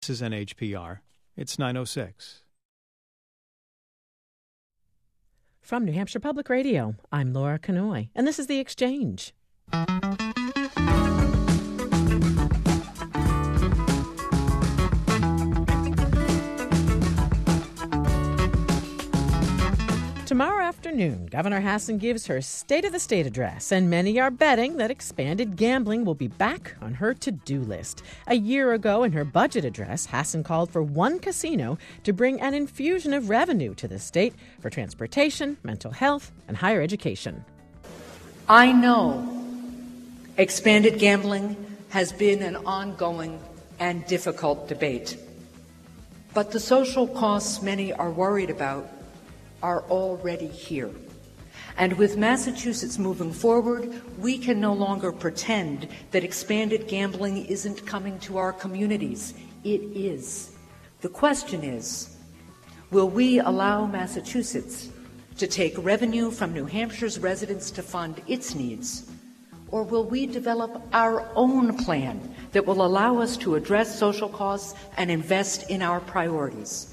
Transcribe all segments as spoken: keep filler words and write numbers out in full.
This is N H P R. It's nine oh six. From New Hampshire Public Radio, I'm Laura Kanoy, and this is The Exchange. Tomorrow afternoon, Governor Hassan gives her State of the State address, and many are betting that expanded gambling will be back on her to-do list. A year ago, in her budget address, Hassan called for one casino to bring an infusion of revenue to the state for transportation, mental health, and higher education. I know expanded gambling has been an ongoing and difficult debate, but the social costs many are worried about are already here. And with Massachusetts moving forward, we can no longer pretend that expanded gambling isn't coming to our communities. It is. The question is, will we allow Massachusetts to take revenue from New Hampshire's residents to fund its needs? Or will we develop our own plan that will allow us to address social costs and invest in our priorities?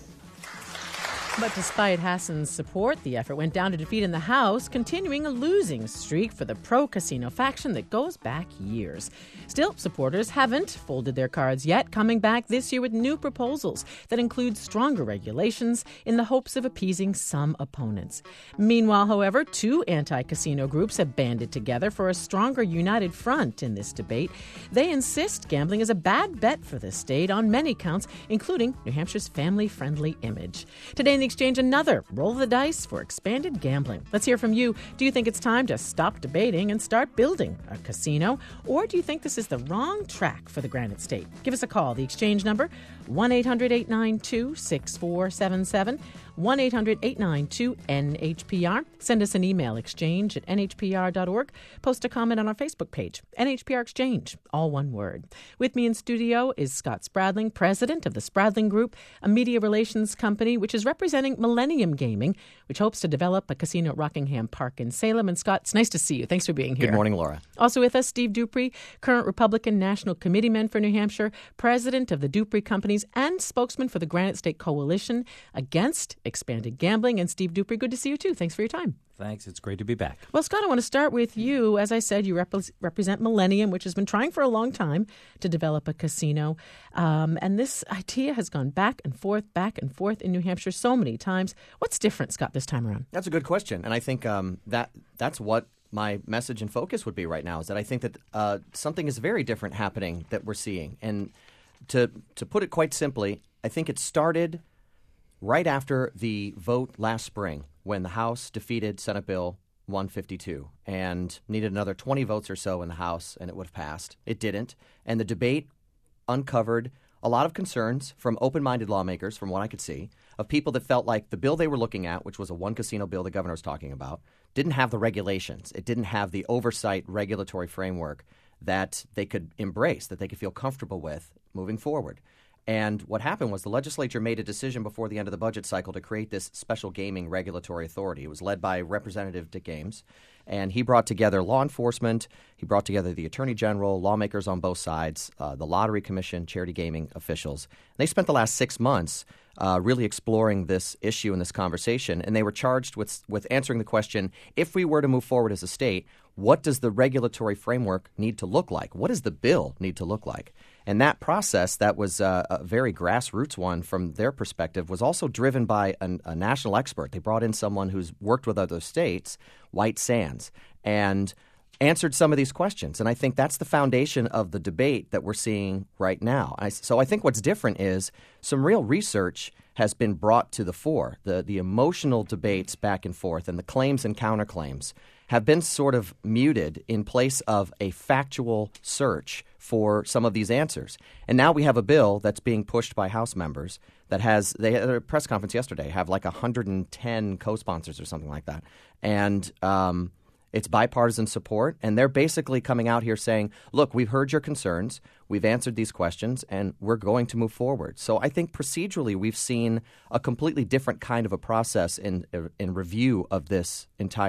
But despite Hassan's support, the effort went down to defeat in the House, continuing a losing streak for the pro-casino faction that goes back years. Still, supporters haven't folded their cards yet, coming back this year with new proposals that include stronger regulations in the hopes of appeasing some opponents. Meanwhile, however, two anti-casino groups have banded together for a stronger united front in this debate. They insist gambling is a bad bet for the state on many counts, including New Hampshire's family-friendly image. Today in the Exchange, another roll the dice for expanded gambling. Let's hear from you. Do you think it's time to stop debating and start building a casino? Or do you think this is the wrong track for the Granite State? Give us a call. The Exchange number, one eight hundred eight nine two six four seven seven, one eight hundred eight nine two N H P R. Send us an email, exchange at N H P R dot org. Post a comment on our Facebook page, N H P R Exchange, all one word. With me in studio is Scott Spradling, president of the Spradling Group, a media relations company which is representing Millennium Gaming, which hopes to develop a casino at Rockingham Park in Salem. And Scott, it's nice to see you. Thanks for being here. Good morning, Laura. Also with us, Steve Dupree, current Republican National Committeeman for New Hampshire, president of the Dupree Companies, and spokesman for the Granite State Coalition against expanded gambling. And Steve Dupree, good to see you too. Thanks for your time. Thanks. It's great to be back. Well, Scott, I want to start with you. As I said, you rep- represent Millennium, which has been trying for a long time to develop a casino. Um, and this idea has gone back and forth, back and forth in New Hampshire so many times. What's different, Scott, this time around? That's a good question. And I think um, that that's what my message and focus would be right now, is that I think that uh, something is very different happening that we're seeing. And to to put it quite simply, I think it started right after the vote last spring when the House defeated Senate Bill one fifty-two and needed another twenty votes or so in the House, and it would have passed. It didn't. And the debate uncovered a lot of concerns from open-minded lawmakers, from what I could see, of people that felt like the bill they were looking at, which was a one-casino bill the governor was talking about, didn't have the regulations. It didn't have the oversight regulatory framework that they could embrace, that they could feel comfortable with moving forward. And what happened was the legislature made a decision before the end of the budget cycle to create this special gaming regulatory authority. It was led by Representative Dick Ames, and he brought together law enforcement, he brought together the Attorney General, lawmakers on both sides, uh, the Lottery Commission, charity gaming officials. And they spent the last six months uh, really exploring this issue and this conversation, and they were charged with with answering the question, if we were to move forward as a state, what does the regulatory framework need to look like? What does the bill need to look like? And that process, that was uh, a very grassroots one from their perspective, was also driven by an, a national expert. They brought in someone who's worked with other states, White Sands, and answered some of these questions. And I think that's the foundation of the debate that we're seeing right now. I, so I think what's different is some real research has been brought to the fore. The, the emotional debates back and forth and the claims and counterclaims have been sort of muted in place of a factual search for some of these answers. And now we have a bill that's being pushed by House members that has, they had a press conference yesterday, have like one hundred ten co-sponsors or something like that. And um, it's bipartisan support. And they're basically coming out here saying, look, we've heard your concerns. We've answered these questions, and we're going to move forward. So I think procedurally we've seen a completely different kind of a process in in review of this entire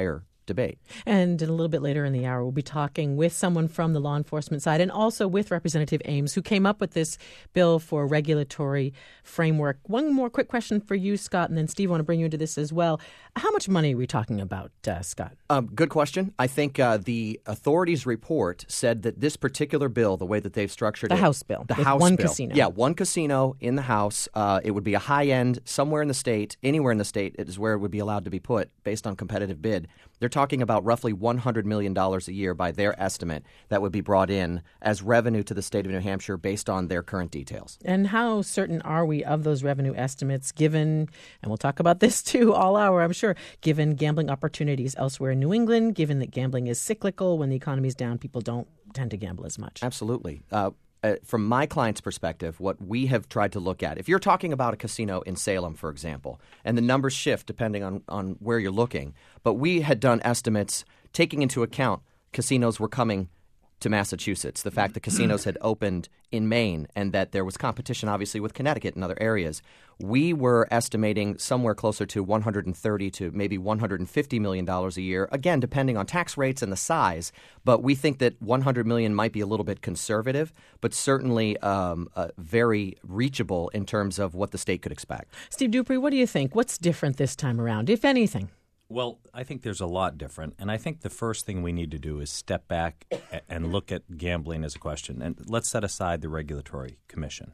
debate. And a little bit later in the hour, we'll be talking with someone from the law enforcement side and also with Representative Ames, who came up with this bill for regulatory framework. One more quick question for you, Scott, and then Steve, I want to bring you into this as well. How much money are we talking about, uh, Scott? Um, good question. I think uh, the authorities' report said that this particular bill, the way that they've structured the it, House bill, the with House one bill, casino. yeah, one casino in the House. Uh, it would be a high end somewhere in the state, anywhere in the state. It is where it would be allowed to be put based on competitive bid. They're talking about roughly one hundred million dollars a year by their estimate that would be brought in as revenue to the state of New Hampshire based on their current details. And how certain are we of those revenue estimates given, and we'll talk about this too all hour, I'm sure, given gambling opportunities elsewhere in New England, given that gambling is cyclical, when the economy is down, people don't tend to gamble as much. Absolutely. Uh, Uh, from my client's perspective, what we have tried to look at, if you're talking about a casino in Salem, for example, and the numbers shift depending on, on where you're looking, but we had done estimates taking into account casinos were coming to Massachusetts, the fact that casinos had opened in Maine and that there was competition, obviously, with Connecticut and other areas. We were estimating somewhere closer to one hundred thirty to maybe one hundred fifty million dollars a year, again, depending on tax rates and the size. But we think that one hundred million dollars might be a little bit conservative, but certainly um, uh, very reachable in terms of what the state could expect. Steve Dupree, what do you think? What's different this time around, if anything? Well, I think there's a lot different, and I think the first thing we need to do is step back and look at gambling as a question. And let's set aside the Regulatory Commission.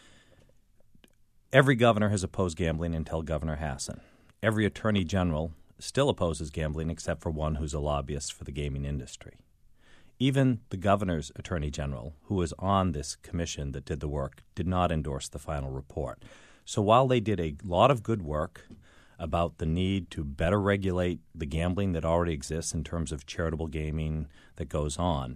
Every governor has opposed gambling until Governor Hassan. Every attorney general still opposes gambling except for one who's a lobbyist for the gaming industry. Even the governor's attorney general, who was on this commission that did the work, did not endorse the final report. So while they did a lot of good work about the need to better regulate the gambling that already exists in terms of charitable gaming that goes on.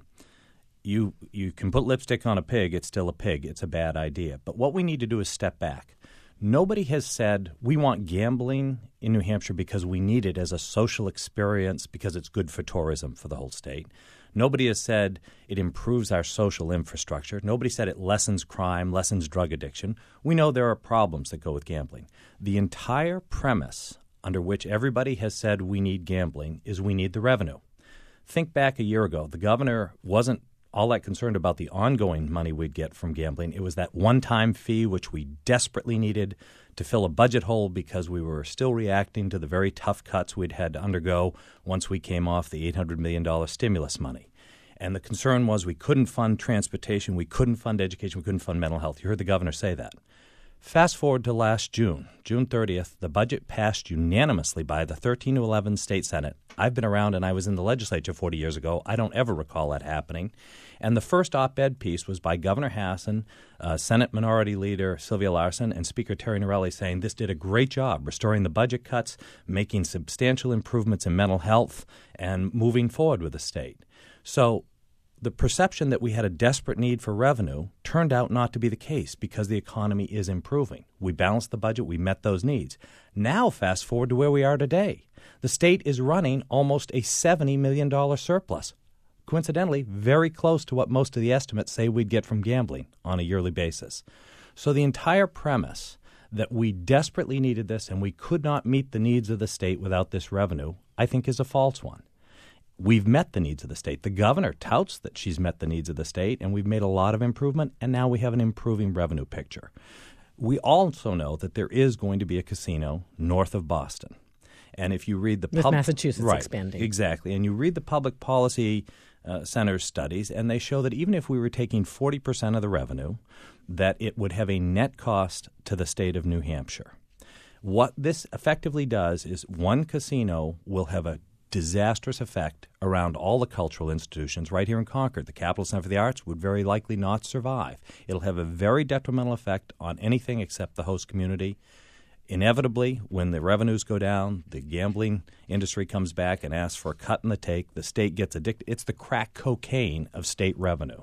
You you can put lipstick on a pig, it's still a pig. It's a bad idea. But what we need to do is step back. Nobody has said we want gambling in New Hampshire because we need it as a social experience because it's good for tourism for the whole state. Nobody has said it improves our social infrastructure. Nobody said it lessens crime, lessens drug addiction. We know there are problems that go with gambling. The entire premise under which everybody has said we need gambling is we need the revenue. Think back a year ago. The governor wasn't all that concerned about the ongoing money we'd get from gambling. It was that one-time fee which we desperately needed to fill a budget hole because we were still reacting to the very tough cuts we'd had to undergo once we came off the eight hundred million dollars stimulus money. And the concern was we couldn't fund transportation, we couldn't fund education, we couldn't fund mental health. You heard the governor say that. Fast forward to last June, June thirtieth, the budget passed unanimously by the thirteen to eleven state Senate. I've been around and I was in the legislature forty years ago. I don't ever recall that happening. And the first op-ed piece was by Governor Hassan, uh, Senate Minority Leader Sylvia Larson, and Speaker Terry Norelli saying this did a great job restoring the budget cuts, making substantial improvements in mental health, and moving forward with the state. So the perception that we had a desperate need for revenue turned out not to be the case because the economy is improving. We balanced the budget. We met those needs. Now fast forward to where we are today. The state is running almost a seventy million dollars surplus. Coincidentally, very close to what most of the estimates say we'd get from gambling on a yearly basis. So the entire premise that we desperately needed this and we could not meet the needs of the state without this revenue, I think is a false one. We've met the needs of the state. The governor touts that she's met the needs of the state, and we've made a lot of improvement, and now we have an improving revenue picture. We also know that there is going to be a casino north of Boston. And if you read the With pub- Massachusetts right, expanding. Exactly. And you read the public policy uh, center's studies, and they show that even if we were taking forty percent of the revenue, that it would have a net cost to the state of New Hampshire. What this effectively does is one casino will have a disastrous effect around all the cultural institutions right here in Concord. The Capital Center for the Arts would very likely not survive. It'll have a very detrimental effect on anything except the host community. Inevitably, when the revenues go down, the gambling industry comes back and asks for a cut in the take. The state gets addicted. It's the crack cocaine of state revenue.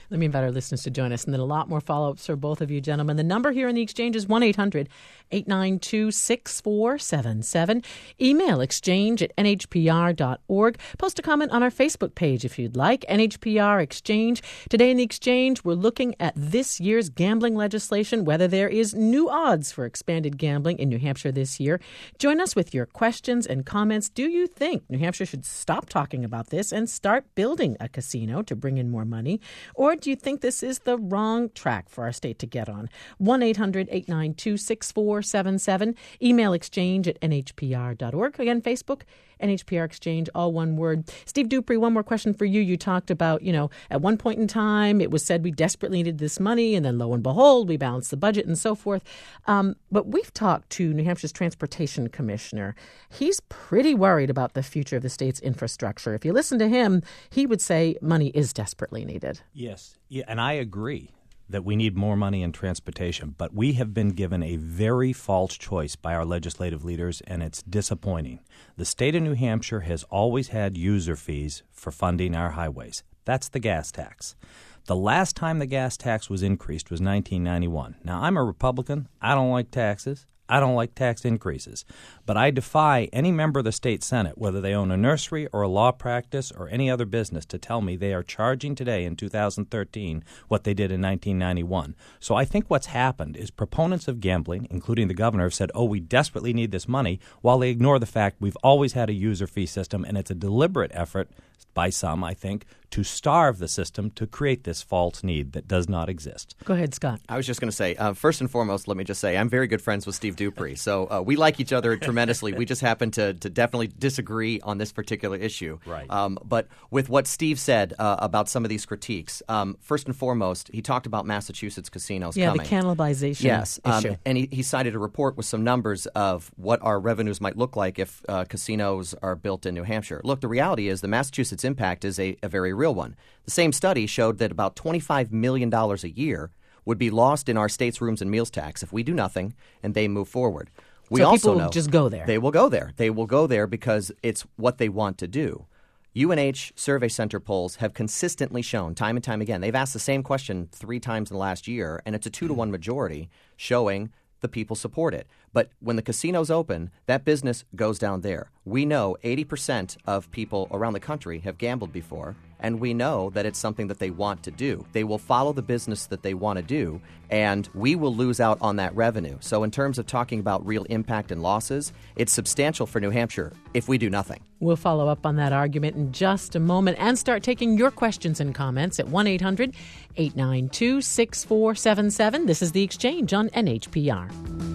Let me invite our listeners to join us, and then a lot more follow-ups for both of you gentlemen. The number here in the Exchange is one eight hundred eight nine two six four seven seven. Email exchange at n h p r dot org. Post a comment on our Facebook page if you'd like. N H P R Exchange. Today in the Exchange, we're looking at this year's gambling legislation, whether there is new odds for expanded gambling in New Hampshire this year. Join us with your questions and comments. Do you think New Hampshire should stop talking about this and start building a casino to bring in more money? Or do you think this is the wrong track for our state to get on? one eight hundred eight nine two six four seven seven. Email exchange at n h p r dot org. Again, Facebook, N H P R Exchange, all one word. Steve Dupree, one more question for you. You talked about, you know, at one point in time, it was said we desperately needed this money, and then lo and behold, we balanced the budget and so forth. Um, but we've talked to New Hampshire's Transportation Commissioner. He's pretty worried about the future of the state's infrastructure. If you listen to him, he would say money is desperately needed. Yes, yeah, and I agree that we need more money in transportation, but we have been given a very false choice by our legislative leaders, and it's disappointing. The state of New Hampshire has always had user fees for funding our highways. That's the gas tax. The last time the gas tax was increased was nineteen ninety-one. Now, I'm a Republican. I don't like taxes. I don't like tax increases. But I defy any member of the state Senate, whether they own a nursery or a law practice or any other business, to tell me they are charging today in two thousand thirteen what they did in nineteen ninety-one. So I think what's happened is proponents of gambling, including the governor, have said, oh, we desperately need this money, while they ignore the fact we've always had a user fee system, and it's a deliberate effort by some, I think, to starve the system to create this false need that does not exist. Go ahead, Scott. I was just going to say, uh, first and foremost, let me just say I'm very good friends with Steve Dupree. So uh, we like each other tremendously. We just happen to, to definitely disagree on this particular issue. Right. Um, but with what Steve said uh, about some of these critiques, um, first and foremost, he talked about Massachusetts casinos yeah, coming. Yeah, the cannibalization yes, issue. Um, and he, he cited a report with some numbers of what our revenues might look like if uh, casinos are built in New Hampshire. Look, the reality is the Massachusetts impact is a, a very real one. The same study showed that about twenty-five million dollars a year would be lost in our state's rooms and meals tax if we do nothing and they move forward. We so also people know will just go there. They will go there. They will go there because it's what they want to do. U N H Survey Center polls have consistently shown time and time again. They've asked the same question three times in the last year, and it's a two to one majority showing the people support it. But when the casinos open, that business goes down there. We know eighty percent of people around the country have gambled before, and we know that it's something that they want to do. They will follow the business that they want to do, and we will lose out on that revenue. So in terms of talking about real impact and losses, it's substantial for New Hampshire if we do nothing. We'll follow up on that argument in just a moment and start taking your questions and comments at one eight hundred eight nine two six four seven seven. This is The Exchange on N H P R.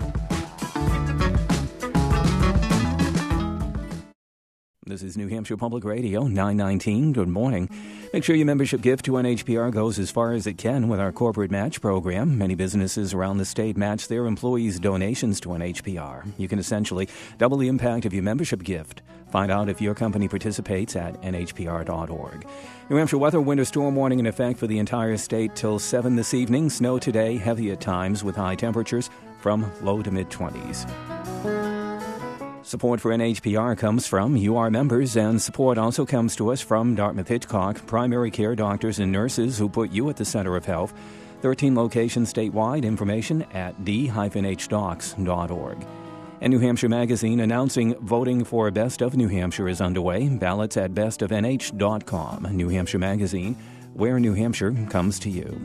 This is New Hampshire Public Radio, nine nineteen. Good morning. Make sure your membership gift to N H P R goes as far as it can with our corporate match program. Many businesses around the state match their employees' donations to N H P R. You can essentially double the impact of your membership gift. Find out if your company participates at n h p r dot org. New Hampshire weather, winter storm warning in effect for the entire state till seven this evening. Snow today, heavy at times with high temperatures from low to mid-twenties. Support for N H P R comes from U R members, and support also comes to us from Dartmouth-Hitchcock, primary care doctors and nurses who put you at the center of health. thirteen locations statewide. Information at d dash h docs dot org. And New Hampshire Magazine announcing voting for Best of New Hampshire is underway. Ballots at best of n h dot com. New Hampshire Magazine, where New Hampshire comes to you.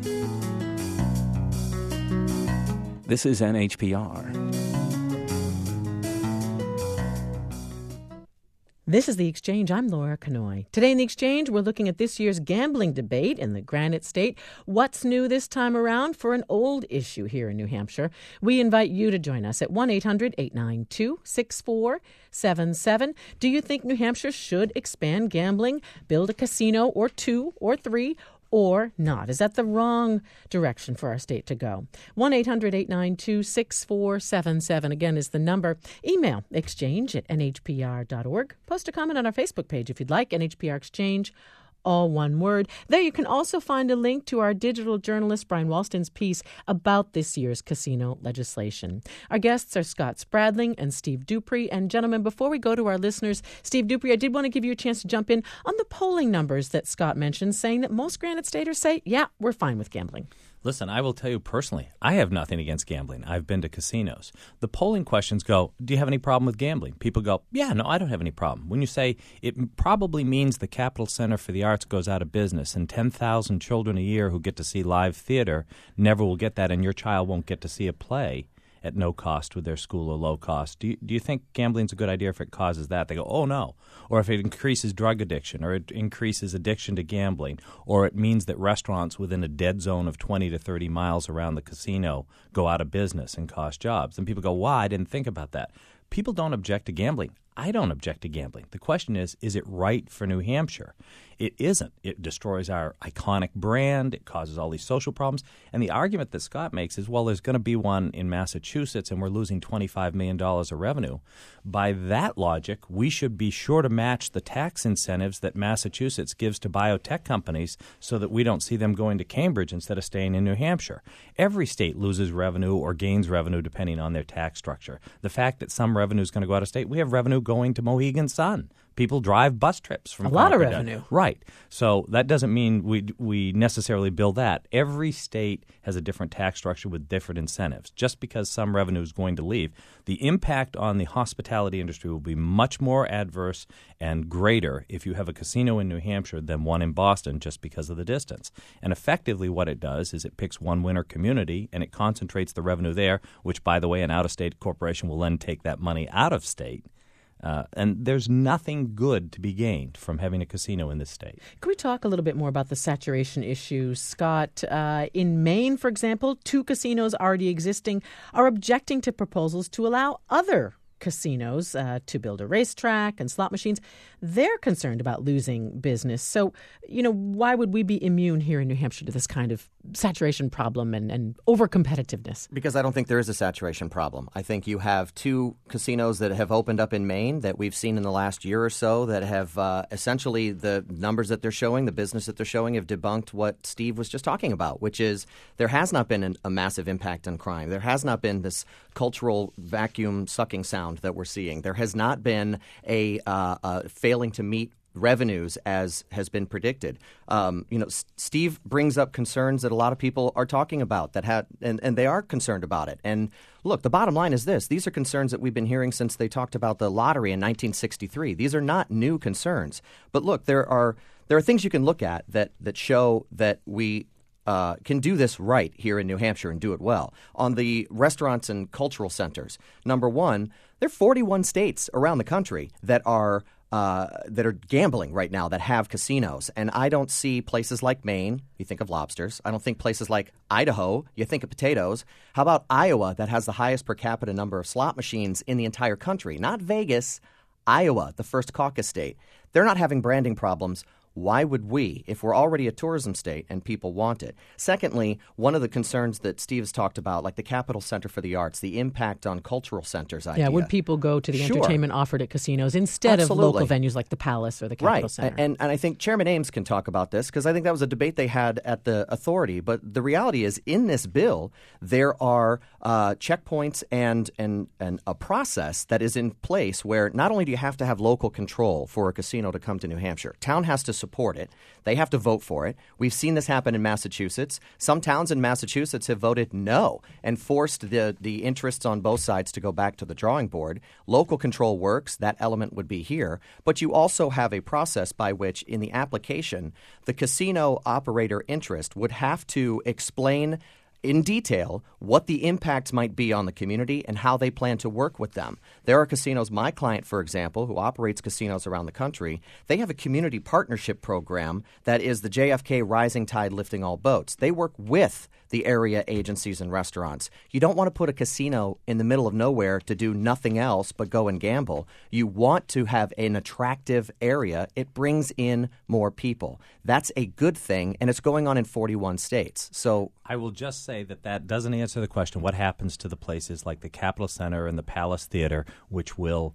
This is N H P R. This is The Exchange. I'm Laura Kanoy. Today in The Exchange, we're looking at this year's gambling debate in the Granite State. What's new this time around for an old issue here in New Hampshire? We invite you to join us at one eight hundred eight nine two six four seven seven. Do you think New Hampshire should expand gambling, build a casino or two or three, or not? Is that the wrong direction for our state to go? one eight hundred eight nine two six four seven seven, again, is the number. Email exchange at n h p r dot org. Post a comment on our Facebook page if you'd like. N H P R Exchange, all one word. There you can also find a link to our digital journalist Brian Walston's piece about this year's casino legislation. Our guests are Scott Spradling and Steve Dupree. And gentlemen, before we go to our listeners, Steve Dupree, I did want to give you a chance to jump in on the polling numbers that Scott mentioned, saying that most Granite Staters say, yeah, we're fine with gambling. Listen, I will tell you personally, I have nothing against gambling. I've been to casinos. The polling questions go, do you have any problem with gambling? People go, yeah, no, I don't have any problem. When you say it probably means the Capitol Center for the Arts goes out of business and ten thousand children a year who get to see live theater never will get that, and your child won't get to see a play at no cost with their school or low cost. Do you, do you think gambling's a good idea if it causes that? They go, oh, no. Or if it increases drug addiction, or it increases addiction to gambling, or it means that restaurants within a dead zone of twenty to thirty miles around the casino go out of business and cost jobs. And people go, why? I didn't think about that. People don't object to gambling. I don't object to gambling. The question is, is it right for New Hampshire? It isn't. It destroys our iconic brand. It causes all these social problems. And the argument that Scott makes is, well, there's going to be one in Massachusetts and we're losing twenty-five million dollars of revenue. By that logic, we should be sure to match the tax incentives that Massachusetts gives to biotech companies so that we don't see them going to Cambridge instead of staying in New Hampshire. Every state loses revenue or gains revenue depending on their tax structure. The fact that some revenue is going to go out of state, we have revenue going to Mohegan Sun. People drive bus trips from a lot Concord of revenue. down. Right. So that doesn't mean we we necessarily build that. Every state has a different tax structure with different incentives. Just because some revenue is going to leave, the impact on the hospitality industry will be much more adverse and greater if you have a casino in New Hampshire than one in Boston just because of the distance. And effectively what it does is it picks one winner community and it concentrates the revenue there, which, by the way, an out-of-state corporation will then take that money out of state. Uh, and there's nothing good to be gained from having a casino in this state. Can we talk a little bit more about the saturation issue, Scott? Uh, in Maine, for example, two casinos already existing are objecting to proposals to allow other casinos uh, to build a racetrack and slot machines. They're concerned about losing business. So, you know, why would we be immune here in New Hampshire to this kind of saturation problem and, and over-competitiveness? Because I don't think there is a saturation problem. I think you have two casinos that have opened up in Maine that we've seen in the last year or so that have uh, essentially the numbers that they're showing, the business that they're showing, have debunked what Steve was just talking about, which is there has not been an, a massive impact on crime. There has not been this cultural vacuum sucking sound that we're seeing. There has not been a, uh, a failing to meet revenues as has been predicted. Um, you know, S- Steve brings up concerns that a lot of people are talking about that had, and, and they are concerned about it. And look, the bottom line is this. These are concerns that we've been hearing since they talked about the lottery in nineteen sixty-three. These are not new concerns. But look, there are there are things you can look at that that show that we Uh, can do this right here in New Hampshire and do it well. On the restaurants and cultural centers, number one, there are forty-one states around the country that are uh, that are gambling right now, that have casinos. And I don't see places like Maine, you think of lobsters. I don't think places like Idaho, you think of potatoes. How about Iowa, that has the highest per capita number of slot machines in the entire country? Not Vegas, Iowa, the first caucus state. They're not having branding problems. Why would we, if we're already a tourism state and people want it? Secondly, one of the concerns that Steve has talked about, like the Capitol Center for the Arts, the impact on cultural centers idea. Yeah, would people go to the Sure. entertainment offered at casinos instead Absolutely. of local venues like the Palace or the Capitol Right. Center? And, and I think Chairman Ames can talk about this because I think that was a debate they had at the authority. But the reality is in this bill, there are uh, checkpoints and, and, and a process that is in place where not only do you have to have local control for a casino to come to New Hampshire, town has to support it. They have to vote for it. We've seen this happen in Massachusetts. Some towns in Massachusetts have voted no and forced the, the interests on both sides to go back to the drawing board. Local control works. That element would be here. But you also have a process by which, in the application, the casino operator interest would have to explain in detail what the impacts might be on the community and how they plan to work with them. There are casinos, my client, for example, who operates casinos around the country, they have a community partnership program that is the J F K Rising Tide Lifting All Boats. They work with the area agencies and restaurants. You don't want to put a casino in the middle of nowhere to do nothing else but go and gamble. You want to have an attractive area. It brings in more people. That's a good thing, and it's going on in forty-one states. So I will just say that that doesn't answer the question, what happens to the places like the Capitol Center and the Palace Theater, which will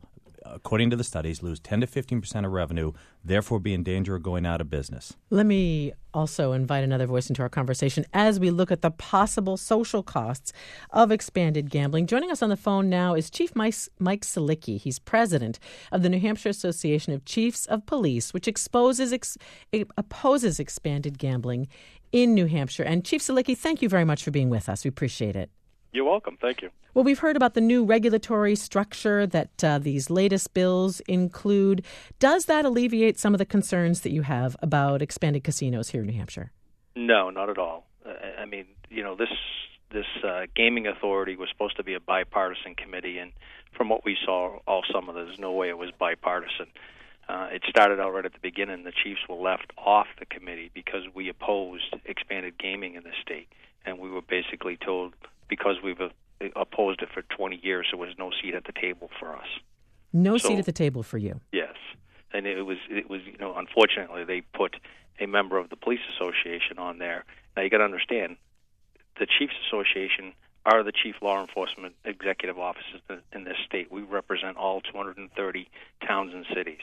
according to the studies, lose ten to fifteen percent of revenue, therefore be in danger of going out of business. Let me also invite another voice into our conversation as we look at the possible social costs of expanded gambling. Joining us on the phone now is Chief Mike, Mike Silicki. He's president of the New Hampshire Association of Chiefs of Police, which exposes ex, opposes expanded gambling in New Hampshire. And Chief Silicki, thank you very much for being with us. We appreciate it. You're welcome. Thank you. Well, we've heard about the new regulatory structure that uh, these latest bills include. Does that alleviate some of the concerns that you have about expanded casinos here in New Hampshire? No, not at all. Uh, I mean, you know, this this uh, gaming authority was supposed to be a bipartisan committee, and from what we saw all summer, there's no way it was bipartisan. Uh, it started out right at the beginning. The Chiefs were left off the committee because we opposed expanded gaming in the state, and we were basically told because we've opposed it for twenty years, there was no seat at the table for us. No so, seat at the table for you. Yes, and it was it was you know unfortunately they put a member of the police association on there. Now you got to understand, the Chiefs Association are the chief law enforcement executive officers in this state. We represent all two hundred thirty towns and cities.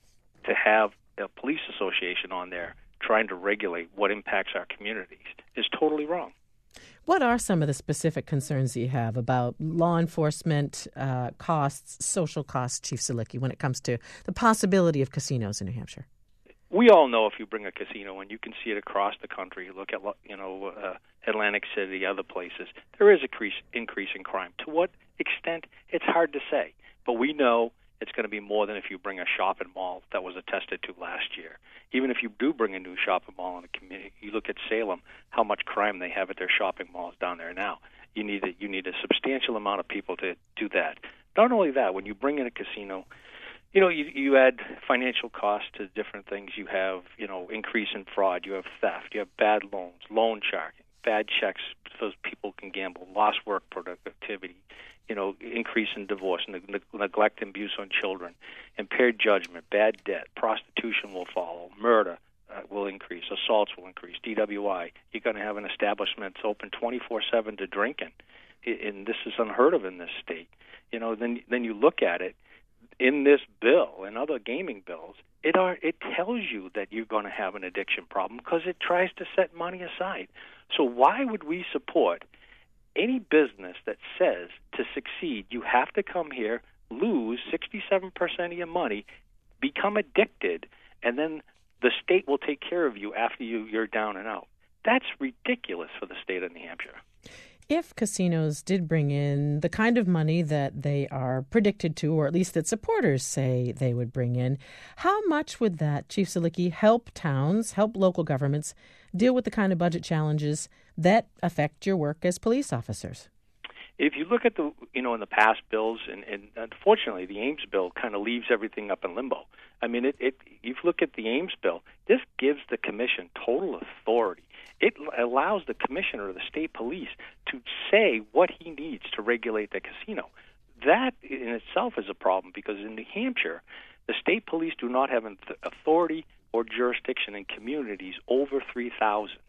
To have a police association on there trying to regulate what impacts our communities is totally wrong. What are some of the specific concerns that you have about law enforcement uh, costs, social costs, Chief Silicki, when it comes to the possibility of casinos in New Hampshire? We all know if you bring a casino, and you can see it across the country, look at you know uh, Atlantic City, other places, there is a increase, increase in crime. To what extent, it's hard to say. But we know it's going to be more than if you bring a shopping mall that was attested to last year. Even if you do bring a new shopping mall in the community, you look at Salem, how much crime they have at their shopping malls down there now. You need a, you need a substantial amount of people to do that. Not only that, when you bring in a casino, you know, you, you add financial costs to different things. You have, you know, increase in fraud. You have theft. You have bad loans, loan sharking, bad checks so people can gamble, lost work productivity, you know, increase in divorce, ne- neglect and abuse on children, impaired judgment, bad debt, prostitution will follow, murder uh, will increase, assaults will increase, D W I. You're going to have an establishment that's open twenty-four seven to drinking, and this is unheard of in this state. You know, then then you look at it in this bill and other gaming bills. It are it tells you that you're going to have an addiction problem because it tries to set money aside. So why would we support any business that says to succeed, you have to come here, lose sixty-seven percent of your money, become addicted, and then the state will take care of you after you, you're down and out? That's ridiculous for the state of New Hampshire. If casinos did bring in the kind of money that they are predicted to, or at least that supporters say they would bring in, how much would that, Chief Silicki, help towns, help local governments deal with the kind of budget challenges that affect your work as police officers? If you look at the, you know, in the past bills, and, and unfortunately the Ames bill kind of leaves everything up in limbo. I mean, it, it, if you look at the Ames bill, this gives the commission total authority. It allows the commissioner of the state police to say what he needs to regulate the casino. That in itself is a problem because in New Hampshire, the state police do not have authority or jurisdiction in communities over three thousand.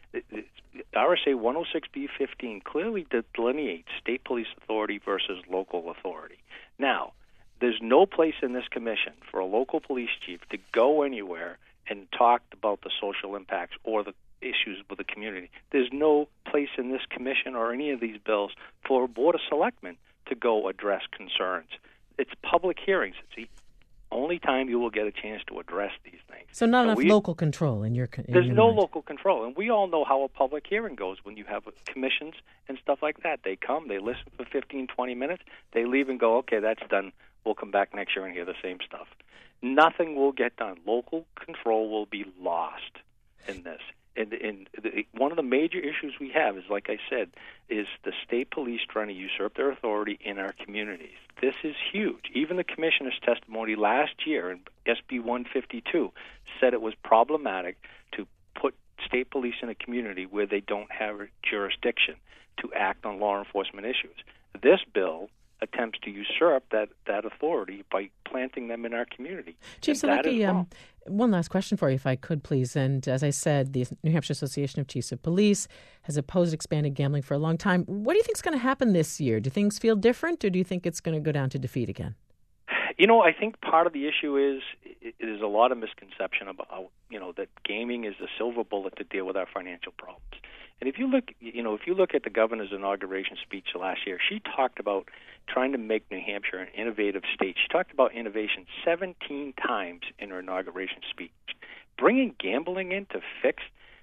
R S A one oh six B fifteen clearly delineates state police authority versus local authority. Now, there's no place in this commission for a local police chief to go anywhere and talk about the social impacts or the issues with the community. There's no place in this commission or any of these bills for a board of selectmen to go address concerns. It's public hearings. It's the only time you will get a chance to address these things. So not so enough we, local control in your in There's your no mind. local control, and we all know how a public hearing goes when you have commissions and stuff like that. They come, they listen for fifteen, twenty minutes, they leave and go, okay, that's done. We'll come back next year and hear the same stuff. Nothing will get done. Local control will be lost in this. And, and the, one of the major issues we have is, like I said, is the state police trying to usurp their authority in our communities. This is huge. Even the commissioner's testimony last year in S B one fifty-two said it was problematic to put state police in a community where they don't have jurisdiction to act on law enforcement issues. This bill attempts to usurp that, that authority by planting them in our community. Chief Silicki, um, one last question for you, if I could, please. And as I said, the New Hampshire Association of Chiefs of Police has opposed expanded gambling for a long time. What do you think is going to happen this year? Do things feel different, or do you think it's going to go down to defeat again? You know, I think part of the issue is there's a lot of misconception about, you know, that gaming is the silver bullet to deal with our financial problems. And if you look, you know, if you look at the governor's inauguration speech last year, she talked about trying to make New Hampshire an innovative state. She talked about innovation seventeen times in her inauguration speech. Bringing gambling in to fix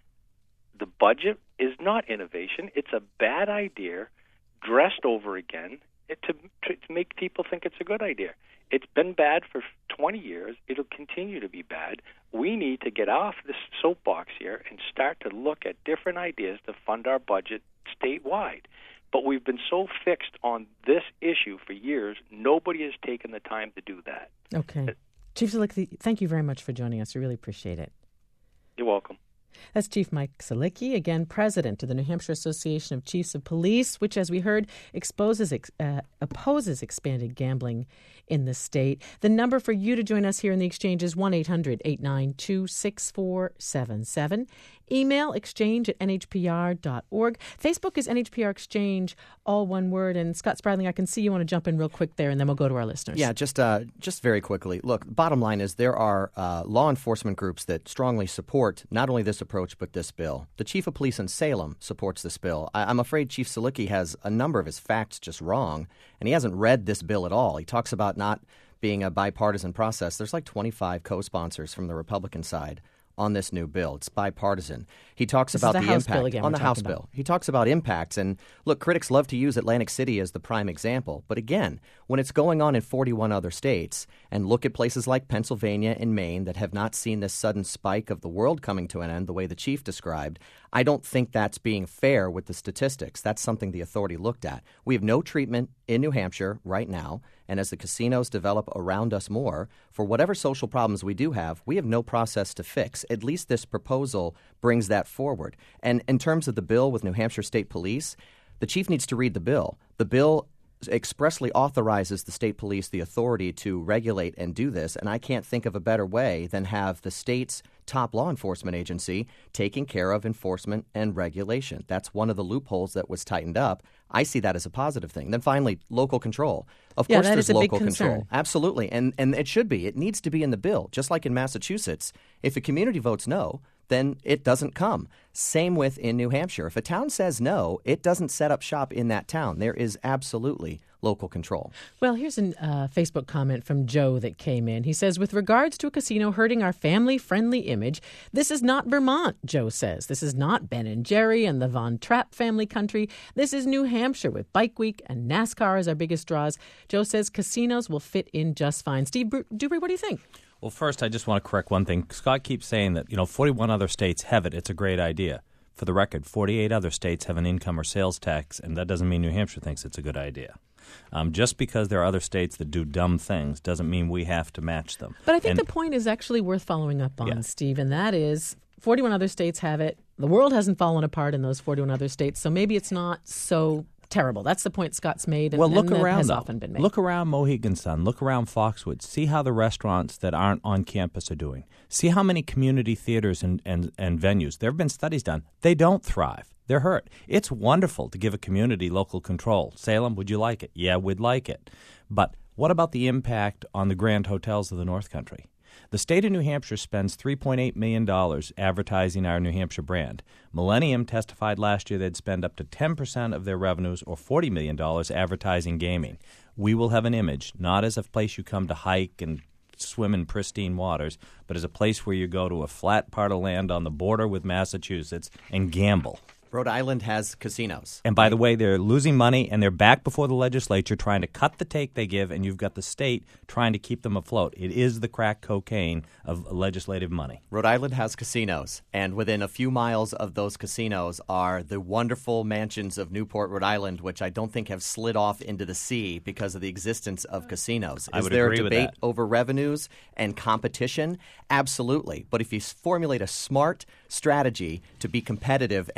the budget is not innovation. It's a bad idea dressed over again to, to, to make people think it's a good idea. It's been bad for twenty years. It'll continue to be bad. We need to get off this soapbox here and start to look at different ideas to fund our budget statewide. But we've been so fixed on this issue for years, nobody has taken the time to do that. Okay. Uh, Chief Silicki, thank you very much for joining us. We really appreciate it. You're welcome. That's Chief Mike Silicki, again, president of the New Hampshire Association of Chiefs of Police, which, as we heard, exposes, uh, opposes expanded gambling in the state. The number for you to join us here in the Exchange is one eight hundred eight nine two six four seven seven. Email exchange at n h p r dot org. Facebook is N H P R Exchange, all one word. And Scott Spradling, I can see you want to jump in real quick there, and then we'll go to our listeners. Yeah, just uh, just very quickly. Look, bottom line is there are uh, law enforcement groups that strongly support not only this approach but this bill. The chief of police in Salem supports this bill. I- I'm afraid Chief Silicki has a number of his facts just wrong, and he hasn't read this bill at all. He talks about not being a bipartisan process. There's like twenty-five co-sponsors from the Republican side on this new bill. It's bipartisan. He talks this about the, the House impact bill again, on the House about. bill. He talks about impacts. And look, critics love to use Atlantic City as the prime example. But again, when it's going on in forty-one other states, and look at places like Pennsylvania and Maine that have not seen this sudden spike of the world coming to an end the way the chief described, I don't think that's being fair with the statistics. That's something the authority looked at. We have no treatment in New Hampshire right now. And as the casinos develop around us more, for whatever social problems we do have, we have no process to fix. At least this proposal brings that forward. And in terms of the bill with New Hampshire State Police, the chief needs to read the bill. The bill expressly authorizes the state police the authority to regulate and do this, and I can't think of a better way than have the state's top law enforcement agency taking care of enforcement and regulation. That's one of the loopholes that was tightened up. I see that as a positive thing. Then finally, local control. Of yeah, course that there's is a local big concern. control. Absolutely. And and it should be. It needs to be in the bill. Just like in Massachusetts, if a community votes no, then it doesn't come. Same with in New Hampshire. If a town says no, it doesn't set up shop in that town. There is absolutely local control. Well, here's a uh, Facebook comment from Joe that came in. He says, with regards to a casino hurting our family-friendly image, this is not Vermont, Joe says. This is not Ben and Jerry and the Von Trapp family country. This is New Hampshire with Bike Week and NASCAR as our biggest draws. Joe says casinos will fit in just fine. Steve Dubry, what do you think? Well, first, I just want to correct one thing. Scott keeps saying that, you know, forty-one other states have it. It's a great idea. For the record, forty-eight other states have an income or sales tax, and that doesn't mean New Hampshire thinks it's a good idea. Um, just because there are other states that do dumb things doesn't mean we have to match them. But I think and, the point is actually worth following up on, yeah. Steve, and that is forty-one other states have it. The world hasn't fallen apart in those forty-one other states, so maybe it's not so terrible. That's the point Scott's made, and, well, look and that around, has though. often been made. Look around Mohegan Sun. Look around Foxwoods. See how the restaurants that aren't on campus are doing. See how many community theaters and, and, and venues. There have been studies done. They don't thrive. They're hurt. It's wonderful to give a community local control. Salem, would you like it? Yeah, we'd like it. But what about the impact on the grand hotels of the North Country? The state of New Hampshire spends three point eight million dollars advertising our New Hampshire brand. Millennium testified last year they'd spend up to ten percent of their revenues, or forty million dollars, advertising gaming. We will have an image, not as a place you come to hike and swim in pristine waters, but as a place where you go to a flat part of land on the border with Massachusetts and gamble. Rhode Island has casinos. And by the way, they're losing money, and they're back before the legislature trying to cut the take they give, and you've got the state trying to keep them afloat. It is the crack cocaine of legislative money. Rhode Island has casinos, and within a few miles of those casinos are the wonderful mansions of Newport, Rhode Island, which I don't think have slid off into the sea because of the existence of casinos. I is would there agree a with debate that. over revenues and competition? Absolutely. But if you formulate a smart strategy to be competitive and not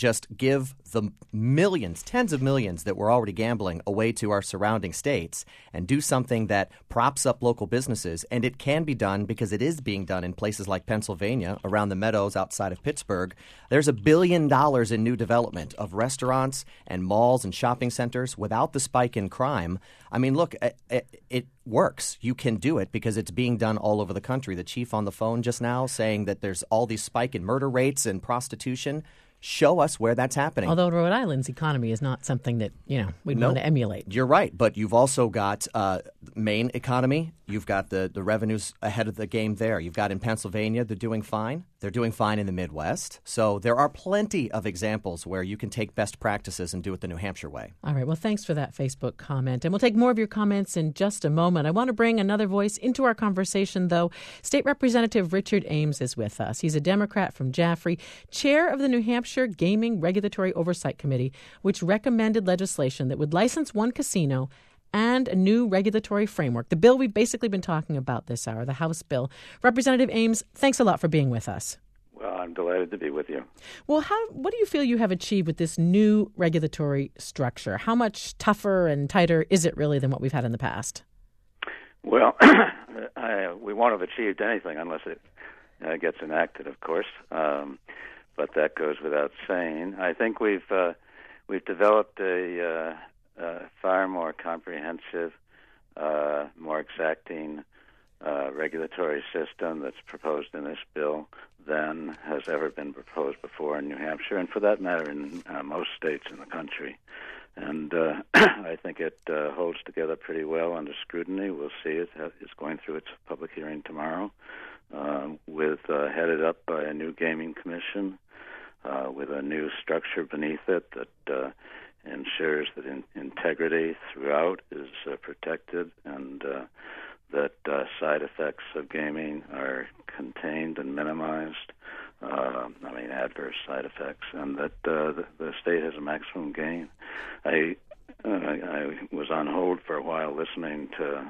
just give the millions, tens of millions that we're already gambling away to our surrounding states and do something that props up local businesses. And it can be done because it is being done in places like Pennsylvania, around the Meadows outside of Pittsburgh. There's a billion dollars in new development of restaurants and malls and shopping centers without the spike in crime. I mean, look, it, it works. You can do it because it's being done all over the country. The chief on the phone just now saying that there's all these spike in murder rates and prostitution. Show us where that's happening. Although Rhode Island's economy is not something that, you know, we'd no, want to emulate. You're right. But you've also got uh, Maine economy. You've got the, the revenues ahead of the game there. You've got in Pennsylvania, they're doing fine. They're doing fine in the Midwest. So there are plenty of examples where you can take best practices and do it the New Hampshire way. All right. Well, thanks for that Facebook comment. And we'll take more of your comments in just a moment. I want to bring another voice into our conversation, though. State Representative Richard Ames is with us. He's a Democrat from Jaffrey, chair of the New Hampshire Gaming Regulatory Oversight Committee, which recommended legislation that would license one casino and a new regulatory framework. The bill we've basically been talking about this hour, the House bill. Representative Ames, thanks a lot for being with us. Well, I'm delighted to be with you. Well, how what do you feel you have achieved with this new regulatory structure? How much tougher and tighter is it really than what we've had in the past? Well, I, we won't have achieved anything unless it uh, gets enacted, of course. Um, but that goes without saying. I think we've uh, we've developed a uh, uh, far more comprehensive, uh, more exacting uh, regulatory system that's proposed in this bill than has ever been proposed before in New Hampshire, and for that matter in uh, most states in the country. And uh, I think it uh, holds together pretty well under scrutiny. We'll see it. It's going through its public hearing tomorrow, uh, with uh, headed up by a new gaming commission, uh, with a new structure beneath it that uh, ensures that in- integrity throughout is uh, protected, and uh, that uh, side effects of gaming are contained and minimized. Uh, I mean, adverse side effects, and that uh, the, the state has a maximum gain. I uh, I was on hold for a while listening to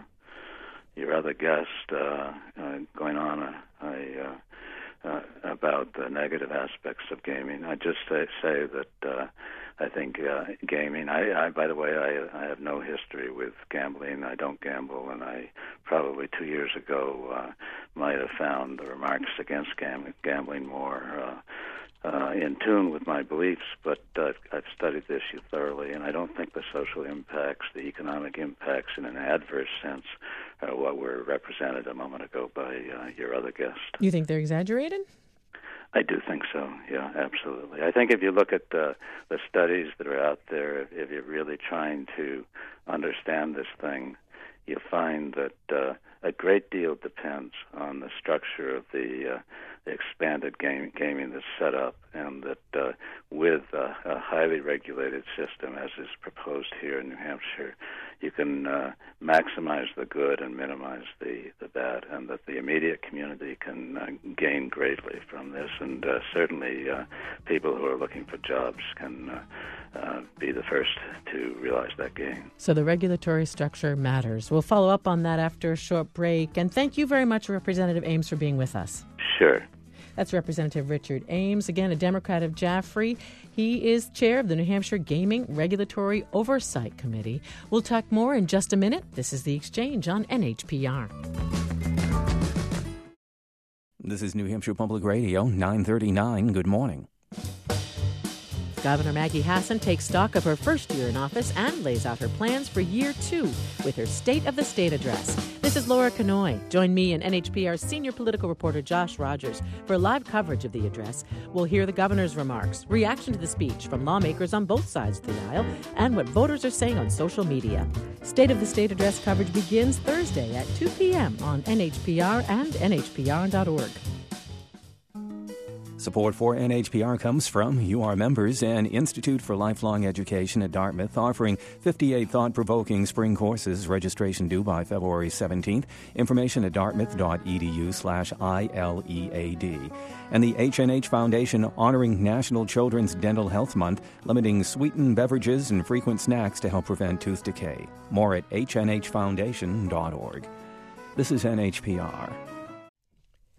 your other guest uh, uh, going on a, a, uh, uh, about the negative aspects of gaming. I just say, say that uh, I think uh, gaming, I, I, by the way, I, I have no history with gambling. I don't gamble, and I probably two years ago uh, might have found the remarks against gam- gambling more uh, uh, in tune with my beliefs, but uh, I've studied the issue thoroughly, and I don't think the social impacts, the economic impacts in an adverse sense are what were represented a moment ago by uh, your other guest. You think they're exaggerated? I do think so, yeah, absolutely. I think if you look at uh, the studies that are out there, if you're really trying to understand this thing, you find that uh, a great deal depends on the structure of the, uh, the expanded game, gaming that's set up, and that uh, with uh, a highly regulated system, as is proposed here in New Hampshire, you can uh, maximize the good and minimize the, the bad, and that the immediate community can uh, gain greatly from this, and uh, certainly uh, people who are looking for jobs can uh, uh, be the first to realize that gain. So the regulatory structure matters. We'll follow up on that after a short break, and thank you very much, Representative Ames, for being with us. Sure. That's Representative Richard Ames, again, a Democrat of Jaffrey. He is chair of the New Hampshire Gaming Regulatory Oversight Committee. We'll talk more in just a minute. This is The Exchange on N H P R. This is New Hampshire Public Radio, nine thirty-nine. Good morning. Governor Maggie Hassan takes stock of her first year in office and lays out her plans for year two with her State of the State address. This is Laura Kanoy. Join me and N H P R's senior political reporter Josh Rogers for live coverage of the address. We'll hear the governor's remarks, reaction to the speech from lawmakers on both sides of the aisle, and what voters are saying on social media. State of the State address coverage begins Thursday at two p.m. on N H P R and N H P R dot org. Support for N H P R comes from U R members and Institute for Lifelong Education at Dartmouth, offering fifty-eight thought-provoking spring courses. Registration due by February seventeenth. Information at dartmouth.edu slash ILEAD. And the H and H Foundation honoring National Children's Dental Health Month, limiting sweetened beverages and frequent snacks to help prevent tooth decay. More at H N H foundation dot org. This is N H P R.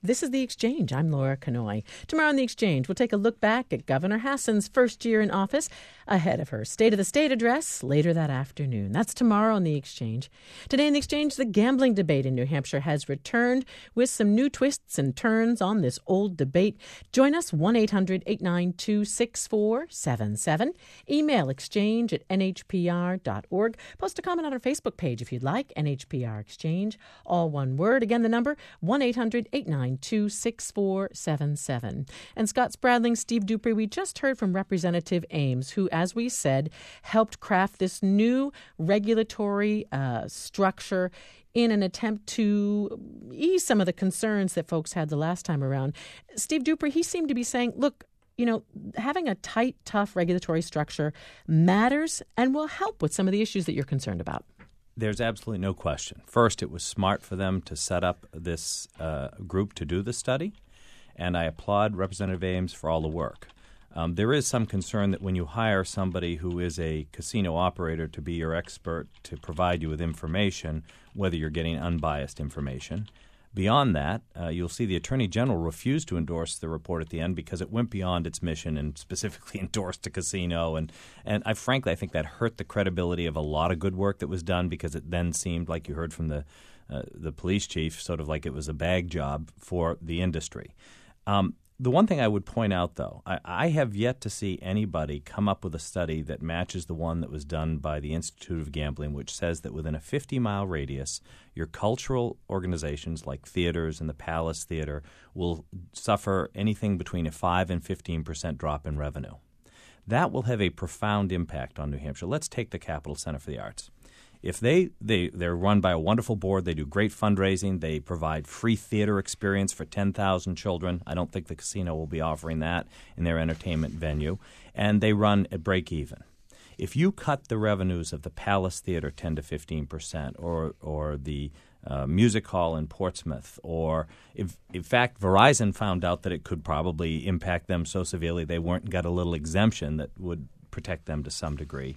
This is The Exchange. I'm Laura Kanoy. Tomorrow on The Exchange, we'll take a look back at Governor Hassan's first year in office ahead of her State of the State address later that afternoon. That's tomorrow on The Exchange. Today in The Exchange, the gambling debate in New Hampshire has returned with some new twists and turns on this old debate. Join us, one eight hundred eight nine two six four seven seven. Email exchange at n h p r dot org. Post a comment on our Facebook page if you'd like, N H P R Exchange, all one word. Again, the number, one eight hundred eight nine two six four seven seven. And Scott Spradling, Steve Dupree, we just heard from Representative Ames, who, as we said, helped craft this new regulatory uh, structure in an attempt to ease some of the concerns that folks had the last time around. Steve Dupree, he seemed to be saying, look, you know, having a tight, tough regulatory structure matters and will help with some of the issues that you're concerned about. There's absolutely no question. First, it was smart for them to set up this uh, group to do the study, and I applaud Representative Ames for all the work. Um, there is some concern that when you hire somebody who is a casino operator to be your expert to provide you with information, whether you're getting unbiased information. Beyond that, uh, you'll see the Attorney General refused to endorse the report at the end because it went beyond its mission and specifically endorsed a casino. And, and I frankly, I think that hurt the credibility of a lot of good work that was done because it then seemed, like you heard from the, uh, the police chief, sort of like it was a bag job for the industry. Um, The one thing I would point out, though, I, I have yet to see anybody come up with a study that matches the one that was done by the Institute of Gambling, which says that within a fifty-mile radius, your cultural organizations like theaters and the Palace Theater will suffer anything between a five and fifteen percent drop in revenue. That will have a profound impact on New Hampshire. Let's take the Capitol Center for the Arts. If they, they, they're run by a wonderful board, they do great fundraising, they provide free theater experience for ten thousand children. I don't think the casino will be offering that in their entertainment venue. And they run at break even. If you cut the revenues of the Palace Theater ten to fifteen percent or, or the uh, Music Hall in Portsmouth, or if, in fact, Verizon found out that it could probably impact them so severely they weren't got a little exemption that would protect them to some degree,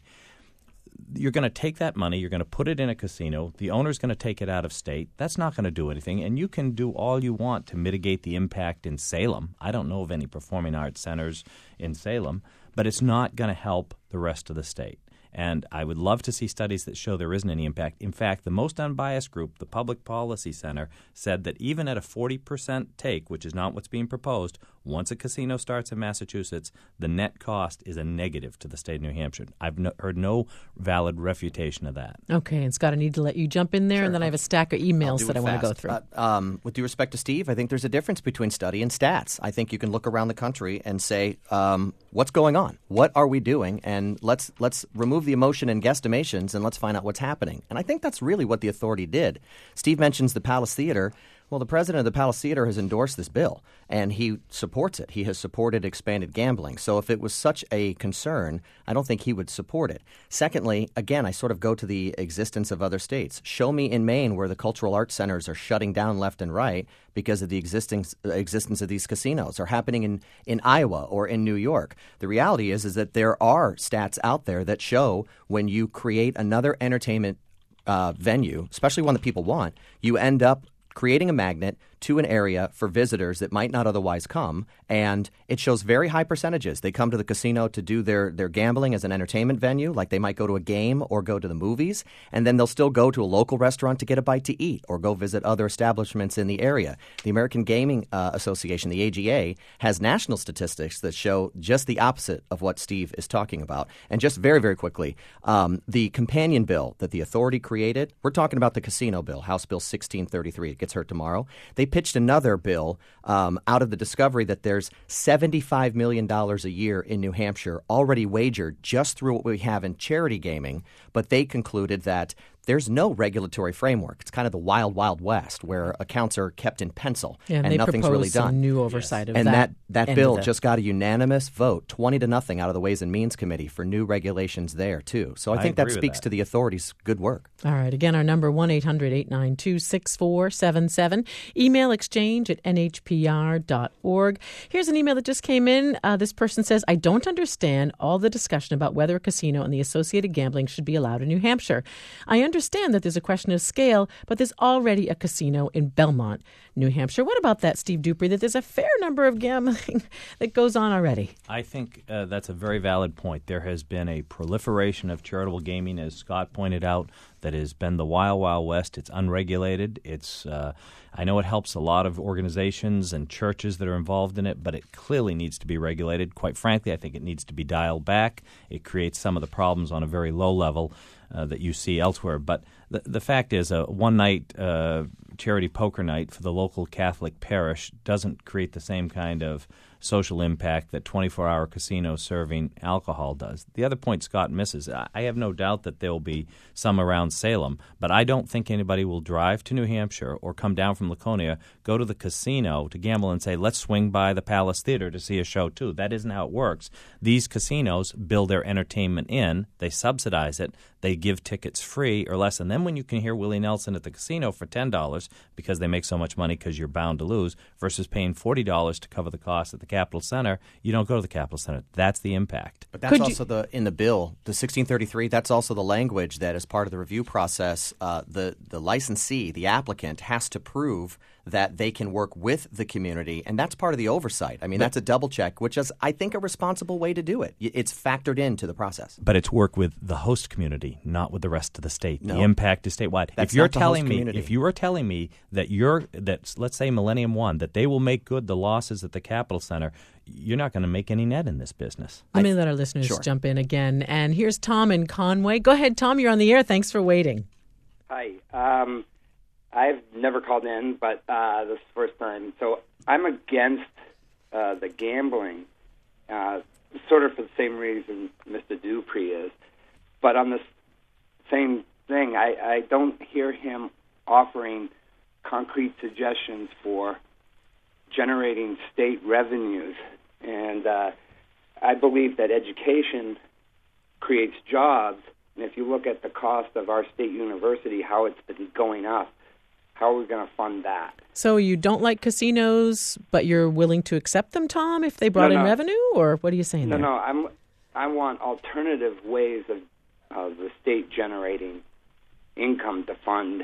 you're going to take that money, you're going to put it in a casino, the owner's going to take it out of state. That's not going to do anything, and you can do all you want to mitigate the impact in Salem. I don't know of any performing arts centers in Salem, but it's not going to help the rest of the state. And I would love to see studies that show there isn't any impact. In fact, the most unbiased group, the Public Policy Center, said that even at a forty percent take, which is not what's being proposed, once a casino starts in Massachusetts, the net cost is a negative to the state of New Hampshire. I've no, heard no valid refutation of that. Okay, and Scott, I need to let you jump in there, Sure. and then I have a stack of emails that I want to go through. Uh, um, with due respect to Steve, I think there's a difference between study and stats. I think you can look around the country and say, um, what's going on? What are we doing? And let's let's remove the emotion and guesstimations and let's find out what's happening. And I think that's really what the authority did. Steve mentions the Palace Theater. Well, the president of the Palace Theater has endorsed this bill, and he supports it. He has supported expanded gambling. So if it was such a concern, I don't think he would support it. Secondly, again, I sort of go to the existence of other states. Show me in Maine where the cultural arts centers are shutting down left and right because of the existing, existence of these casinos, or happening in, in Iowa or in New York. The reality is, is that there are stats out there that show when you create another entertainment uh, venue, especially one that people want, you end up creating a magnet to an area for visitors that might not otherwise come, and it shows very high percentages. They come to the casino to do their, their gambling as an entertainment venue, like they might go to a game or go to the movies, and then they'll still go to a local restaurant to get a bite to eat or go visit other establishments in the area. The American Gaming uh, Association, the A G A, has national statistics that show just the opposite of what Steve is talking about. And just very, very quickly, um, the companion bill that the authority created, we're talking about the casino bill, House Bill sixteen thirty-three. It gets heard tomorrow. They pitched another bill um, out of the discovery that there's seventy-five million dollars a year in New Hampshire already wagered just through what we have in charity gaming, but they concluded that there's no regulatory framework. It's kind of the wild, wild west where accounts are kept in pencil yeah, and, and they nothing's really done. Some new oversight yes. of and that. And that, that bill just got a unanimous vote, twenty to nothing, out of the Ways and Means Committee for new regulations there, too. So I, I think that speaks that. to the authorities' good work. All right. Again, our number, one eight hundred eight nine two six four seven seven. Email exchange at n h p r dot org. Here's an email that just came in. Uh, this person says, I don't understand all the discussion about whether a casino and the associated gambling should be allowed in New Hampshire. I understand understand that there's a question of scale, but there's already a casino in Belmont, New Hampshire. What about that, Steve Dupree, that there's a fair number of gambling that goes on already? I think uh, that's a very valid point. There has been a proliferation of charitable gaming, as Scott pointed out, that has been the wild, wild west. It's unregulated. It's uh, I know it helps a lot of organizations and churches that are involved in it, but it clearly needs to be regulated. Quite frankly, I think it needs to be dialed back. It creates some of the problems on a very low level uh, that you see elsewhere. But the, the fact is, a one-night uh, charity poker night for the local Catholic parish doesn't create the same kind of social impact that twenty-four hour casinos serving alcohol does. The other point Scott misses, I have no doubt that there will be some around Salem, but I don't think anybody will drive to New Hampshire or come down from Laconia, go to the casino to gamble and say, let's swing by the Palace Theater to see a show too. That isn't how it works. These casinos build their entertainment in, they subsidize it, they give tickets free or less, and then when you can hear Willie Nelson at the casino for ten dollars because they make so much money because you're bound to lose versus paying forty dollars to cover the cost at the Capitol Center, you don't go to the Capitol Center. That's the impact. But that's Could also you... the in the bill, the sixteen thirty-three, that's also the language that as part of the review process, uh, the, the licensee, the applicant, has to prove that they can work with the community, and that's part of the oversight. I mean, but, that's a double check, which is, I think, a responsible way to do it. It's factored into the process. But it's work with the host community, not with the rest of the state. No. The impact is statewide. That's if you're not the telling host me, community. if you are telling me that you're that, let's say Millennium One, that they will make good the losses at the Capitol Center, you're not going to make any net in this business. Let me let our listeners sure. jump in again. And here's Tom in Conway. Go ahead, Tom. You're on the air. Thanks for waiting. Hi. Um, I've never called in, but uh, this is the first time. So I'm against uh, the gambling, uh, sort of for the same reason Mister Dupree is. But on the same thing, I, I don't hear him offering concrete suggestions for generating state revenues. And uh, I believe that education creates jobs. And if you look at the cost of our state university, how it's been going up, how are we going to fund that? So you don't like casinos, but you're willing to accept them, Tom, if they brought no, in no. revenue? Or what are you saying no, there? No, no. I'm, I want alternative ways of, of the state generating income to fund,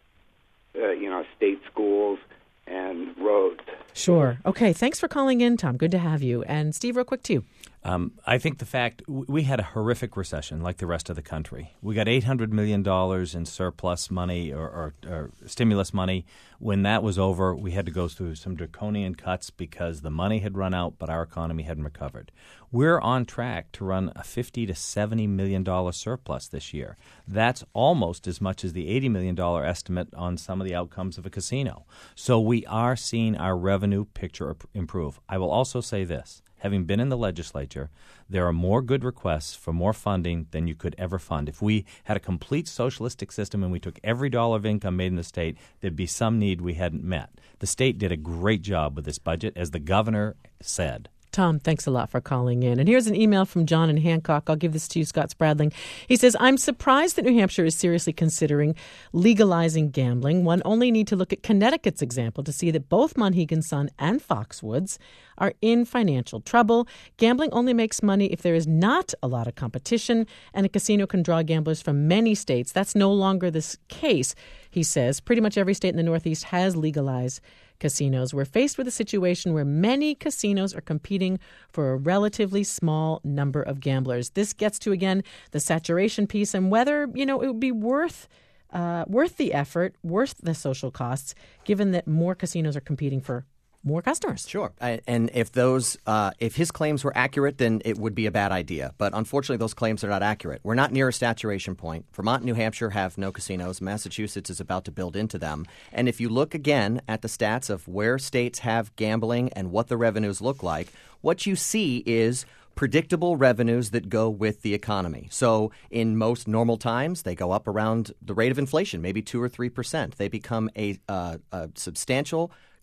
uh, you know, state schools and roads. Sure. Okay. Thanks for calling in, Tom. Good to have you. And Steve, real quick to you. Um, I think the fact we had a horrific recession like the rest of the country. We got eight hundred million dollars in surplus money or, or, or stimulus money. When that was over, we had to go through some draconian cuts because the money had run out, but our economy hadn't recovered. We're on track to run a fifty to seventy million dollars surplus this year. That's almost as much as the eighty million dollars estimate on some of the outcomes of a casino. So we are seeing our revenue picture improve. I will also say this. Having been in the legislature, there are more good requests for more funding than you could ever fund. If we had a complete socialistic system and we took every dollar of income made in the state, there'd be some need we hadn't met. The state did a great job with this budget, as the governor said. Tom, thanks a lot for calling in. And here's an email from John in Hancock. I'll give this to you, Scott Spradling. He says, I'm surprised that New Hampshire is seriously considering legalizing gambling. One only need to look at Connecticut's example to see that both Monhegan Sun and Foxwoods are in financial trouble. Gambling only makes money if there is not a lot of competition, and a casino can draw gamblers from many states. That's no longer the case, he says. Pretty much every state in the Northeast has legalized casinos. We're faced with a situation where many casinos are competing for a relatively small number of gamblers. This gets to, again, the saturation piece and whether, you know, it would be worth uh, worth the effort, worth the social costs, given that more casinos are competing for more customers. Sure. I, and if those, uh, if his claims were accurate, then it would be a bad idea. But unfortunately, those claims are not accurate. We're not near a saturation point. Vermont and New Hampshire have no casinos. Massachusetts is about to build into them. And if you look again at the stats of where states have gambling and what the revenues look like, what you see is predictable revenues that go with the economy. So in most normal times, they go up around the rate of inflation, maybe two or three percent. They become a, uh, a substantial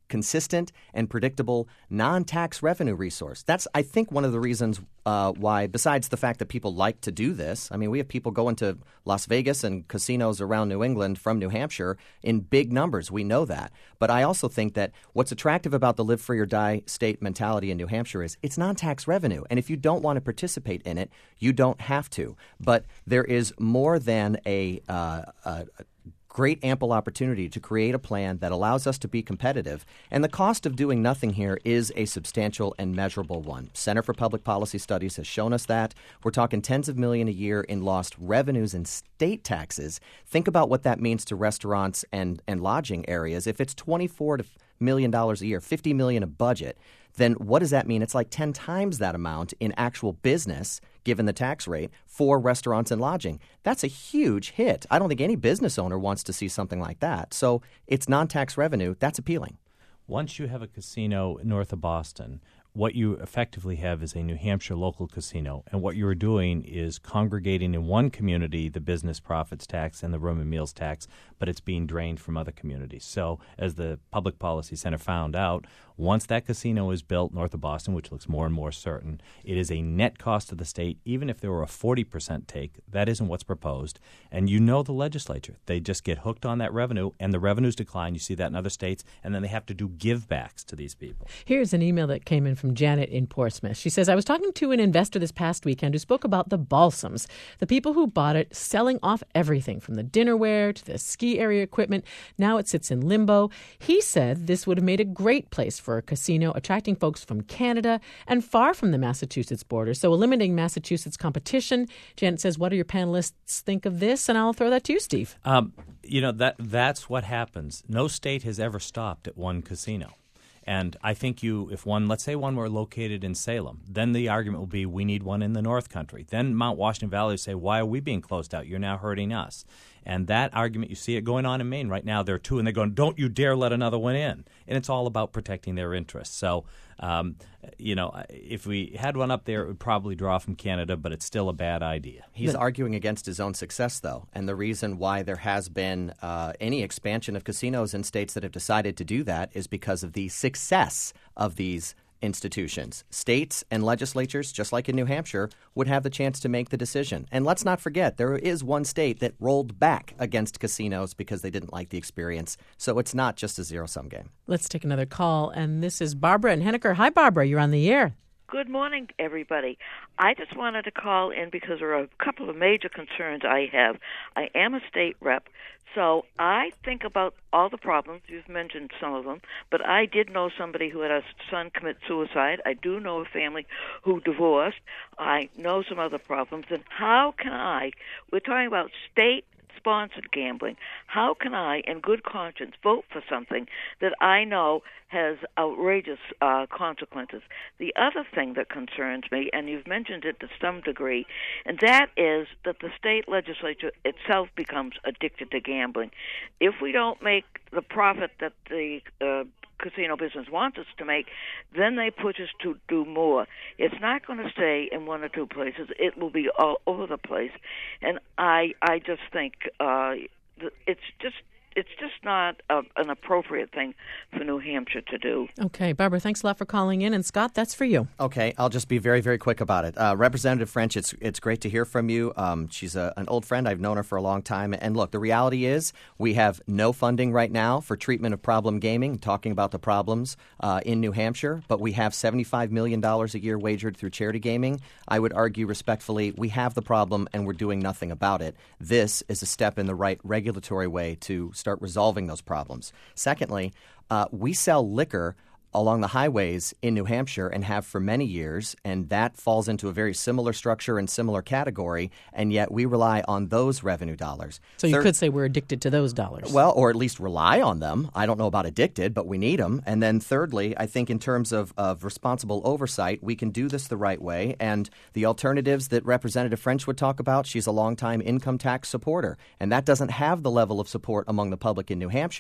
consistent and predictable non-tax revenue resource. That's, I think, one of the reasons uh, why, besides the fact that people like to do this. I mean, we have people going to Las Vegas and casinos around New England from New Hampshire in big numbers. We know that. But I also think that what's attractive about the live free or die state mentality in New Hampshire is it's non-tax revenue. And if you don't want to participate in it, you don't have to. But there is more than a, uh, a great ample opportunity to create a plan that allows us to be competitive. And the cost of doing nothing here is a substantial and measurable one. Center for Public Policy Studies has shown us that. We're talking tens of millions a year in lost revenues and state taxes. Think about what that means to restaurants and, and lodging areas. If it's twenty-four million dollars a year, fifty million dollars a budget, then what does that mean? It's like ten times that amount in actual business, given the tax rate, for restaurants and lodging. That's a huge hit. I don't think any business owner wants to see something like that. So it's non-tax revenue. That's appealing. Once you have a casino north of Boston, what you effectively have is a New Hampshire local casino, and what you're doing is congregating in one community the business profits tax and the room and meals tax, but it's being drained from other communities. So as the Public Policy Center found out, once that casino is built north of Boston, which looks more and more certain, it is a net cost to the state. Even if there were a forty percent take, that isn't what's proposed. And you know the legislature. They just get hooked on that revenue, and the revenues decline. You see that in other states, and then they have to do give-backs to these people. Here's an email that came in from Janet in Portsmouth. She says, I was talking to an investor this past weekend who spoke about the balsams, the people who bought it selling off everything from the dinnerware to the ski area equipment. Now it sits in limbo. He said this would have made a great place for a casino, attracting folks from Canada and far from the Massachusetts border, so eliminating Massachusetts competition. Janet says, what do your panelists think of this? And I'll throw that to you, Steve. Um, you know, that that's what happens. No state has ever stopped at one casino. And I think you, if one, let's say one were located in Salem, then the argument will be we need one in the North Country. Then Mount Washington Valley will say, why are we being closed out? You're now hurting us. And that argument, you see it going on in Maine right now. There are two, and they're going, don't you dare let another one in. And it's all about protecting their interests. So, um, you know, if we had one up there, it would probably draw from Canada, but it's still a bad idea. He's but, arguing against his own success, though. And the reason why there has been uh, any expansion of casinos in states that have decided to do that is because of the success of these institutions. States and legislatures, just like in New Hampshire, would have the chance to make the decision. And let's not forget, there is one state that rolled back against casinos because they didn't like the experience. So it's not just a zero-sum game. Let's take another call. And this is Barbara in Henniker. Hi, Barbara. You're on the air. Good morning, everybody. I just wanted to call in because there are a couple of major concerns I have. I am a state rep, so I think about all the problems. You've mentioned some of them, but I did know somebody who had a son commit suicide. I do know a family who divorced. I know some other problems. And how can I, we're talking about state sponsored gambling, how can I, in good conscience, vote for something that I know has outrageous uh, consequences? The other thing that concerns me, and you've mentioned it to some degree, and that is that the state legislature itself becomes addicted to gambling. If we don't make the profit that the uh, casino business wants us to make, then they push us to do more. It's not going to stay in one or two places. It will be all over the place. And I I just think uh, it's just it's just not a, an appropriate thing for New Hampshire to do. Okay, Barbara, thanks a lot for calling in. And Scott, that's for you. Okay, I'll just be very, very quick about it. Uh, Representative French, it's it's great to hear from you. Um, she's a, an old friend. I've known her for a long time. And look, the reality is we have no funding right now for treatment of problem gaming, talking about the problems uh, in New Hampshire, but we have seventy-five million dollars a year wagered through charity gaming. I would argue respectfully, we have the problem and we're doing nothing about it. This is a step in the right regulatory way to start resolving those problems. Secondly, uh, we sell liquor along the highways in New Hampshire and have for many years, and that falls into a very similar structure and similar category, and yet we rely on those revenue dollars. So you Third, could say we're addicted to those dollars. Well, or at least rely on them. I don't know about addicted, but we need them. And then thirdly, I think in terms of, of responsible oversight, we can do this the right way, and the alternatives that Representative French would talk about, she's a longtime income tax supporter, and that doesn't have the level of support among the public in New Hampshire.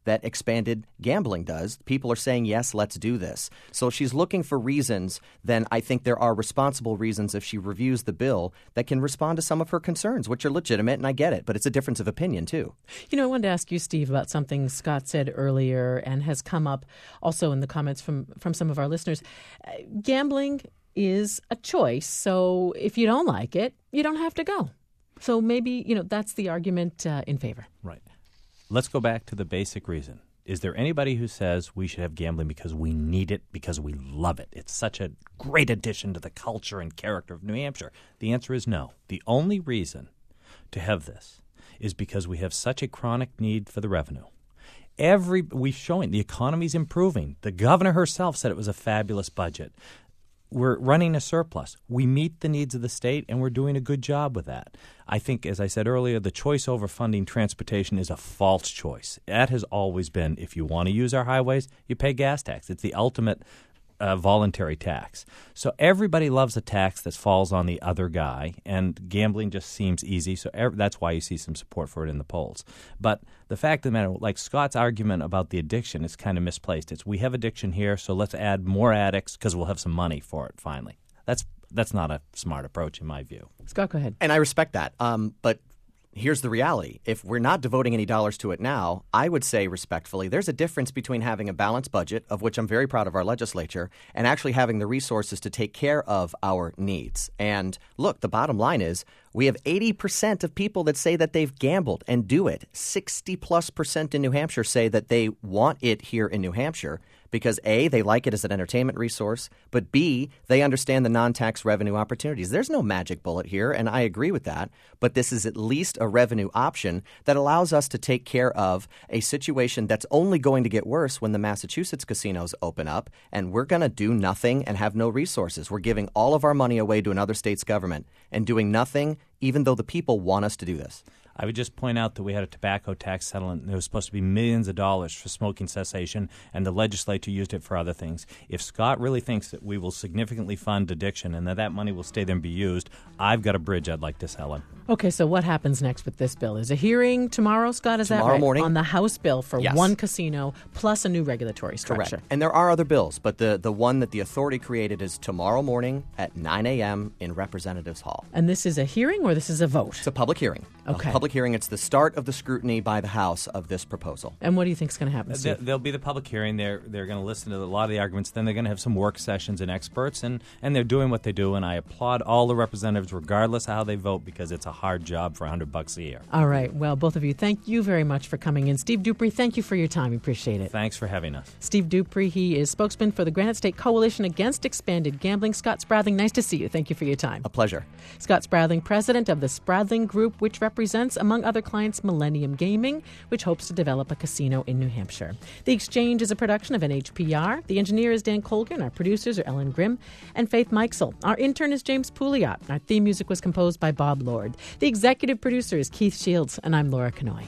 that expanded gambling does. People are saying, yes, let's do this. So if she's looking for reasons, then I think there are responsible reasons if she reviews the bill that can respond to some of her concerns, which are legitimate, and I get it. But it's a difference of opinion, too. You know, I wanted to ask you, Steve, about something Scott said earlier and has come up also in the comments from, from some of our listeners. Uh, gambling is a choice. So if you don't like it, you don't have to go. So maybe, you know, that's the argument uh, in favor. Right. Let's go back to the basic reason. Is there anybody who says we should have gambling because we need it, because we love it? It's such a great addition to the culture and character of New Hampshire. The answer is no. The only reason to have this is because we have such a chronic need for the revenue. Every we've shown the economy's improving. The governor herself said it was a fabulous budget. We're running a surplus. We meet the needs of the state, and we're doing a good job with that. I think, as I said earlier, the choice over funding transportation is a false choice. That has always been, if you want to use our highways, you pay gas tax. It's the ultimate uh, voluntary tax. So everybody loves a tax that falls on the other guy, and gambling just seems easy. So ev- that's why you see some support for it in the polls. But the fact of the matter, like Scott's argument about the addiction, is kind of misplaced. It's we have addiction here, so let's add more addicts because we'll have some money for it finally. That's that's not a smart approach in my view. Scott, go ahead. And I respect that. Um, but here's the reality. If we're not devoting any dollars to it now, I would say respectfully, there's a difference between having a balanced budget, of which I'm very proud of our legislature, and actually having the resources to take care of our needs. And look, the bottom line is we have eighty percent of people that say that they've gambled and do it. sixty plus percent in New Hampshire say that they want it here in New Hampshire because A, they like it as an entertainment resource, but B, they understand the non-tax revenue opportunities. There's no magic bullet here, and I agree with that, but this is at least a revenue option that allows us to take care of a situation that's only going to get worse when the Massachusetts casinos open up, and we're going to do nothing and have no resources. We're giving all of our money away to another state's government and doing nothing even though the people want us to do this. I would just point out that we had a tobacco tax settlement. There was supposed to be millions of dollars for smoking cessation, and the legislature used it for other things. If Scott really thinks that we will significantly fund addiction and that that money will stay there and be used, I've got a bridge I'd like to sell him. Okay, so what happens next with this bill? Is a hearing tomorrow, Scott? Is tomorrow that right? morning On the House bill for yes. one casino plus a new regulatory structure. Correct. And there are other bills, but the, the one that the authority created is tomorrow morning at nine a.m. in Representatives Hall. And this is a hearing or this is a vote? It's a public hearing. Okay. A public hearing. It's the start of the scrutiny by the House of this proposal. And what do you think is going to happen, There, Steve? there'll be the public hearing. They're they're going to listen to a lot of the arguments. Then they're going to have some work sessions and experts, and, and they're doing what they do. And I applaud all the representatives, regardless of how they vote, because it's a hard job for one hundred bucks a year. All right. Well, both of you, thank you very much for coming in. Steve Dupree, thank you for your time. We appreciate it. Thanks for having us. Steve Dupree, he is spokesman for the Granite State Coalition Against Expanded Gambling. Scott Spradling, nice to see you. Thank you for your time. A pleasure. Scott Spradling, president of the Spradling Group, which represents, among other clients, Millennium Gaming, which hopes to develop a casino in New Hampshire. The Exchange is a production of N H P R. The engineer is Dan Colgan. Our producers are Ellen Grimm and Faith Meixel. Our intern is James Pouliot. Our theme music was composed by Bob Lord. The executive producer is Keith Shields, and I'm Laura Kanoy.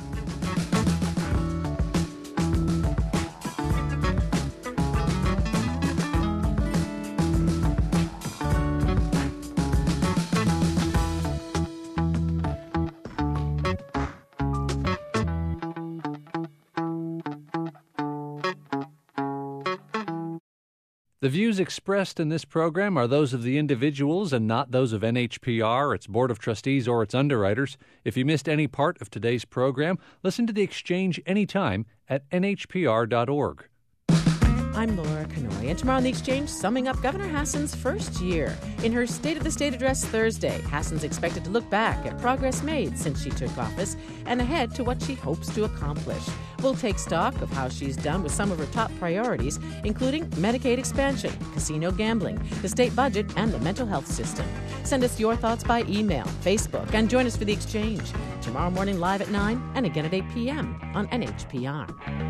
The views expressed in this program are those of the individuals and not those of N H P R, its Board of Trustees, or its underwriters. If you missed any part of today's program, listen to The Exchange anytime at N H P R dot org. I'm Laura Kanoy, and tomorrow on The Exchange, summing up Governor Hassan's first year. In her State of the State address Thursday, Hassan's expected to look back at progress made since she took office and ahead to what she hopes to accomplish. We'll take stock of how she's done with some of her top priorities, including Medicaid expansion, casino gambling, the state budget, and the mental health system. Send us your thoughts by email, Facebook, and join us for The Exchange tomorrow morning live at nine and again at eight p.m. on N H P R.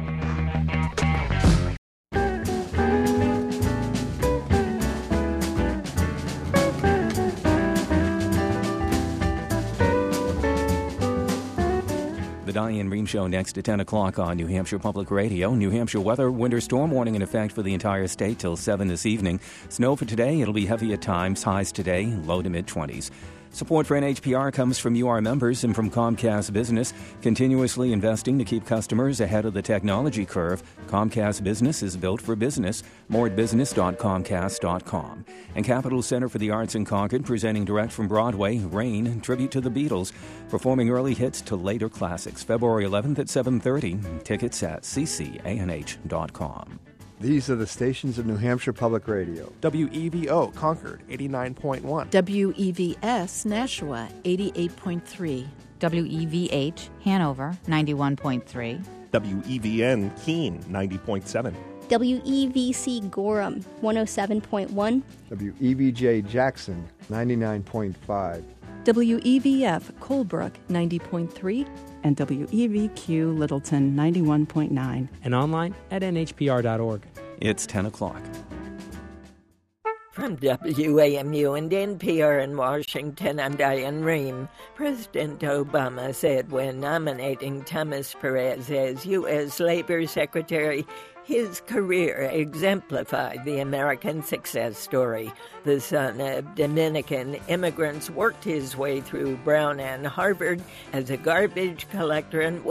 Diane Rehm Show next at ten o'clock on New Hampshire Public Radio. New Hampshire weather, winter storm warning in effect for the entire state till seven this evening. Snow for today, it'll be heavy at times. Highs today, low to mid-twenties. Support for N H P R comes from you, our members, and from Comcast Business, continuously investing to keep customers ahead of the technology curve. Comcast Business is built for business. More at business dot comcast dot com. And Capitol Center for the Arts in Concord, presenting direct from Broadway, Rain, tribute to the Beatles, performing early hits to later classics. February eleventh at seven thirty. Tickets at c c a n h dot com. These are the stations of New Hampshire Public Radio. W E V O Concord, eighty-nine point one. W E V S Nashua, eighty-eight point three. W E V H Hanover, ninety-one point three. W E V N Keene, ninety point seven. W E V C Gorham, one oh seven point one. W E V J Jackson, ninety-nine point five. W E V F Colebrook, ninety point three. And W E V Q Littleton, ninety-one point nine. And online at N H P R dot org. It's ten o'clock. From W A M U and N P R in Washington, I'm Diane Rehm. President Obama said when nominating Thomas Perez as U S Labor Secretary, his career exemplified the American success story. The son of Dominican immigrants worked his way through Brown and Harvard as a garbage collector and